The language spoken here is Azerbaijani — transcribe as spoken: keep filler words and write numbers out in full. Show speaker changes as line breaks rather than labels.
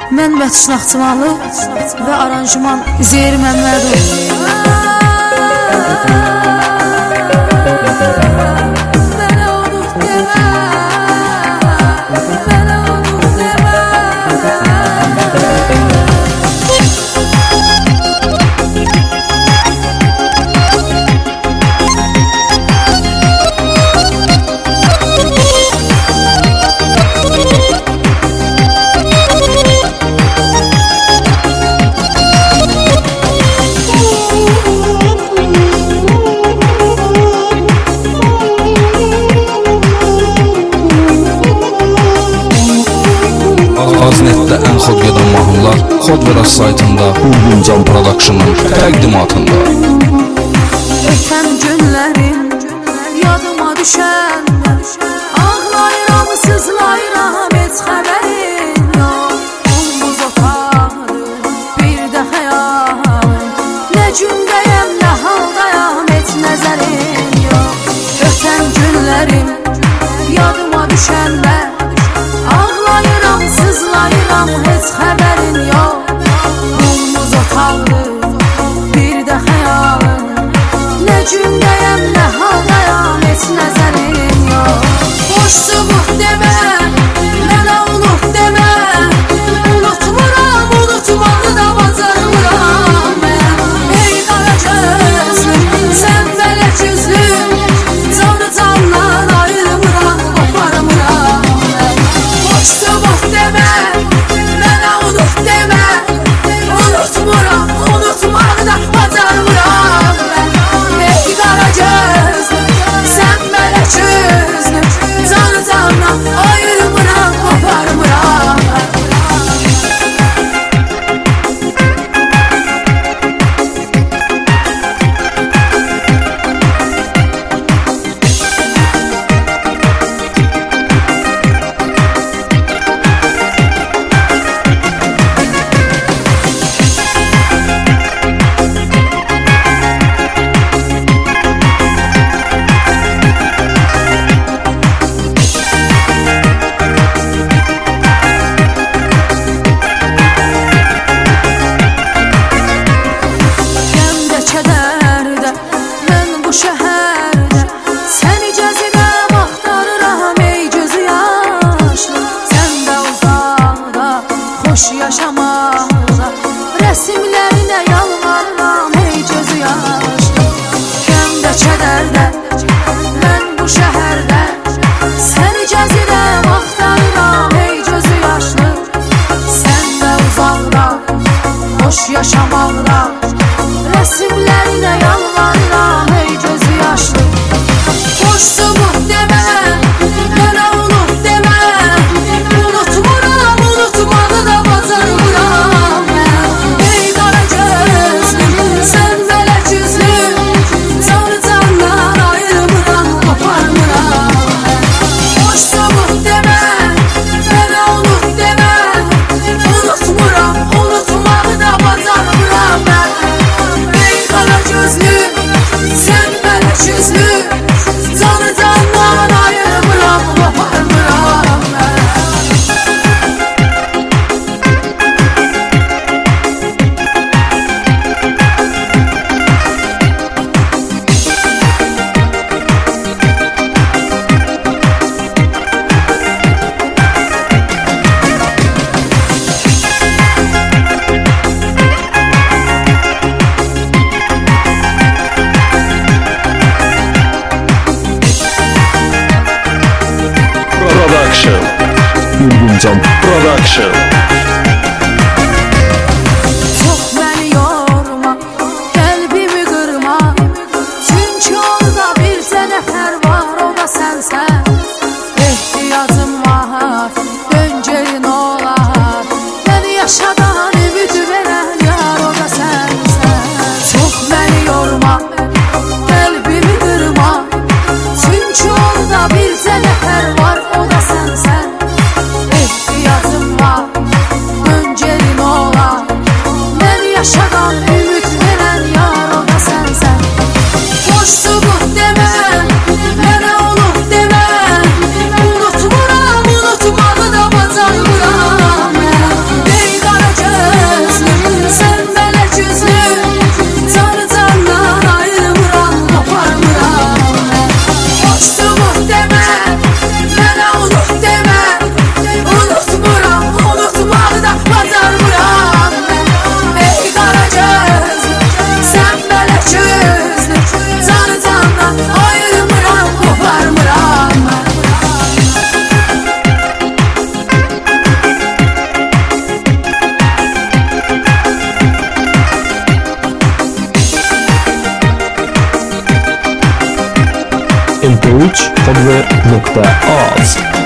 Mən Mətin Naxçıvanlı və aranjman Üzeyir Məmmədov.
Aznetdə ən xod gedən mahnılar Xodveras saytında Bulbuncan Production'ın təqdimatında.
Ötən günlərim yadıma düşən, ağlayıram, sızlayıram, heç xəbərim yox. Olmuz otaqdır bir də xəyalım, nə gündəyəm, nə haldayam, heç nəzərim yox. Ötən günlərim yadıma düşəndə, ağlayıram, sızlayıram, heç xəbərin yox. Olmuz otaqdır bir də xəyalım, nə gündəyəm, nə haldayam, heç nəzərin yox. Boşsu bu demə, mənə unut demə, unutmuram, unutmağı da bacarmıram mən. Ey qara gözlüm, sən mələk üzlüm, canı candan ayırmıram, qoparmıram mən. Boşsu bu demə, mənə unut demə, unutmuram, unutmağı da bacarmıram mən. Ey qara gözlüm, sən mələk üzlüm, canı candan ayırmıram, qoparmıram mən. Yaşamaqda rəsimlərinə yalvarıram, ey gözü yaşlı. Qəmdə, kədərdə, mən bu şəhərdə səni gəzirəm, axtarıram, ey gözü yaşlı. Sən də uzaqda, xoş yaşamaqda rəsimlərinə yalvarıram, ey gözü yaşlı. Boşsu bu demə, mənə unut demə, unutmuram, unutmağı da bacarmıram mən. Ey qara gözlüm, sən mələk üzlüm, canı candan ayırmıram, qoparmıram mən. Boşsu bu demə, mənə unut demə, unutmuram, unutmağı da bacarmıram mən. Ey qara gözlüm, sən mələk üzlüm, canı candan ayırmıram, qoparmıram mən.
Production. Bulbuncan Production.
Çox məni yorma, qəlbimi qırma, çünki orada bircə nəfər var, o da sənsən. Ehtiyacım var, döngəyin olar, məni yaşadan ümid verən yar, o da sənsən. Çox məni yorma, qəlbimi qırma, çünki orada bircə nəfər var, o da sənsən. Ehtiyacım var, döngəyin olar, məni yaşadan ümid verən yar, o da sənsən. Boşsu bu demə, mənə unut demə, unutmuram, unutmağı da bacarmıram mən. Ey
nöqtə az.